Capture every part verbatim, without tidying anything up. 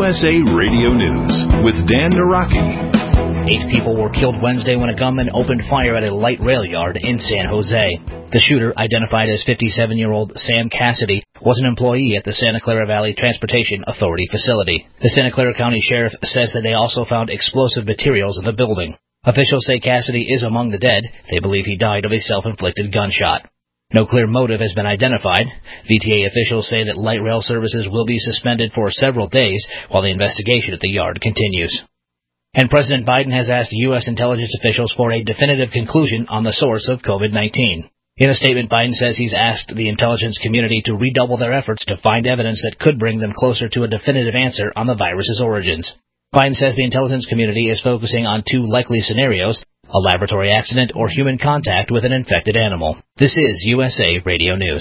S A Radio News with Dan Naraki. Eight people were killed Wednesday when a gunman opened fire at a light rail yard in San Jose. The shooter, identified as fifty-seven-year-old Sam Cassidy, was an employee at the Santa Clara Valley Transportation Authority facility. The Santa Clara County Sheriff says that they also found explosive materials in the building. Officials say Cassidy is among the dead. They believe he died of a self-inflicted gunshot. No clear motive has been identified. V T A officials say that light rail services will be suspended for several days while the investigation at the yard continues. And President Biden has asked U S intelligence officials for a definitive conclusion on the source of COVID nineteen. In a statement, Biden says he's asked the intelligence community to redouble their efforts to find evidence that could bring them closer to a definitive answer on the virus's origins. Biden says the intelligence community is focusing on two likely scenarios: a laboratory accident or human contact with an infected animal. This is U S A Radio News.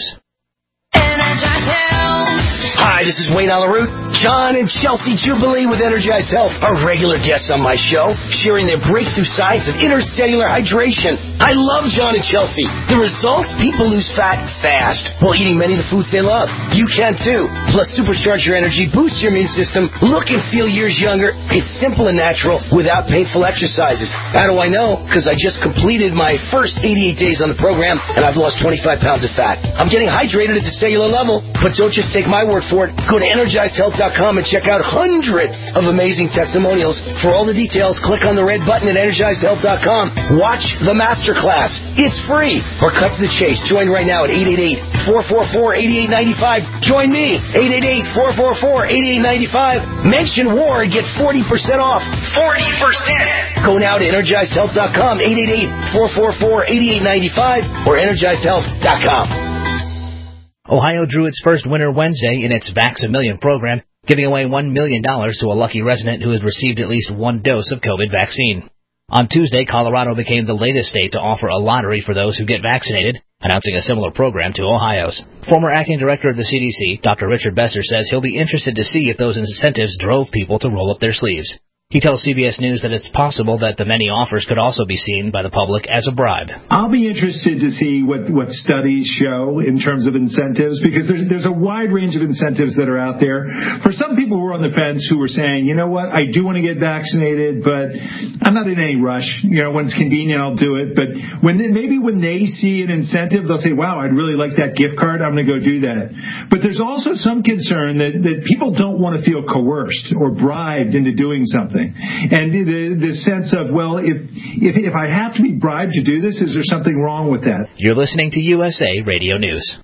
Hi, this is Wayne Alaroot. John and Chelsea Jubilee with Energized Health are regular guests on my show, sharing their breakthrough science of intercellular hydration. I love John and Chelsea. The results? People lose fat fast while eating many of the foods they love. You can too. Plus, supercharge your energy, boost your immune system, look and feel years younger. It's simple and natural without painful exercises. How do I know? Because I just completed my first eighty-eight days on the program, and I've lost twenty-five pounds of fat. I'm getting hydrated at the cellular level, but don't just take my word for it. Go to energized health dot com and check out hundreds of amazing testimonials. For all the details, click on the red button at energized health dot com. Watch the masterclass. It's free. Or cut to the chase. Join right now at eight eight eight, four four four, eight eight nine five. Join me, eight eight eight, four four four, eight eight nine five. Mention war and get forty percent off. forty percent! Go now to energized health dot com, eight eight eight, four four four, eight eight nine five, or energized health dot com. Ohio drew its first winner Wednesday in its Vax-A-Million program, giving away one million dollars to a lucky resident who has received at least one dose of COVID vaccine. On Tuesday, Colorado became the latest state to offer a lottery for those who get vaccinated, announcing a similar program to Ohio's. Former acting director of the C D C, Doctor Richard Besser, says he'll be interested to see if those incentives drove people to roll up their sleeves. He tells C B S News that it's possible that the many offers could also be seen by the public as a bribe. I'll be interested to see what, what studies show in terms of incentives, because there's there's a wide range of incentives that are out there. For some people who are on the fence who are saying, you know what, I do want to get vaccinated, but I'm not in any rush. You know, when it's convenient, I'll do it. But when they, maybe when they see an incentive, they'll say, wow, I'd really like that gift card. I'm going to go do that. But there's also some concern that, that people don't want to feel coerced or bribed into doing something. And the, the sense of, well, if, if if I have to be bribed to do this, is there something wrong with that? You're listening to U S A Radio News.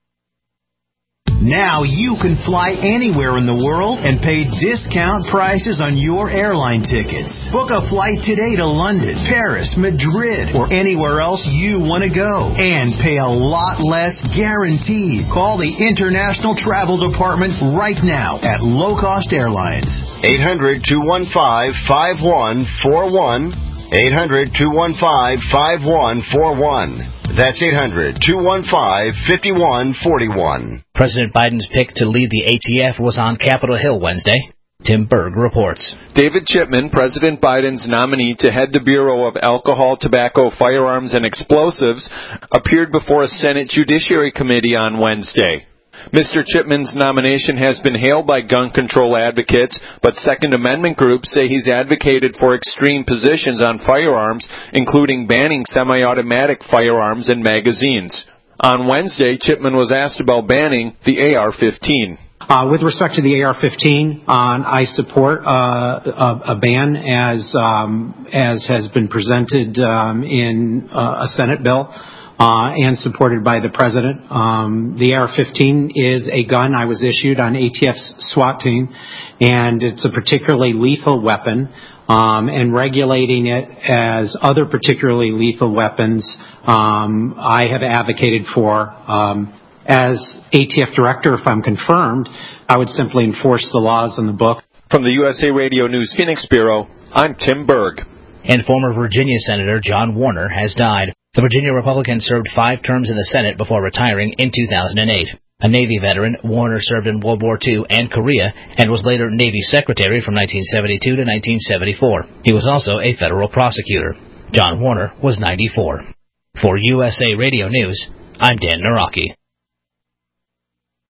Now you can fly anywhere in the world and pay discount prices on your airline tickets. Book a flight today to London, Paris, Madrid, or anywhere else you want to go. And pay a lot less guaranteed. Call the International Travel Department right now at Low Cost Airlines. eight hundred, two one five, five one four one. eight hundred, two one five, five one four one. That's eight hundred, two one five, five one four one. President Biden's pick to lead the A T F was on Capitol Hill Wednesday. Tim Berg reports. David Chipman, President Biden's nominee to head the Bureau of Alcohol, Tobacco, Firearms, and Explosives, appeared before a Senate Judiciary Committee on Wednesday. Mister Chipman's nomination has been hailed by gun control advocates, but Second Amendment groups say he's advocated for extreme positions on firearms, including banning semi-automatic firearms and magazines. On Wednesday, Chipman was asked about banning the A R fifteen. Uh, with respect to the A R fifteen, uh, I support uh, a, a ban as um, as has been presented um, in uh, a Senate bill. Uh, and supported by the President. Um, the A R fifteen is a gun I was issued on A T F's SWAT team, and it's a particularly lethal weapon, um, and regulating it as other particularly lethal weapons um, I have advocated for. Um, as A T F director, if I'm confirmed, I would simply enforce the laws in the book. From the U S A Radio News Phoenix Bureau, I'm Tim Berg. And former Virginia Senator John Warner has died. The Virginia Republican served five terms in the Senate before retiring in two thousand eight. A Navy veteran, Warner served in World War Two and Korea and was later Navy Secretary from nineteen seventy-two to nineteen seventy-four. He was also a federal prosecutor. John Warner was ninety-four. For U S A Radio News, I'm Dan Naraki.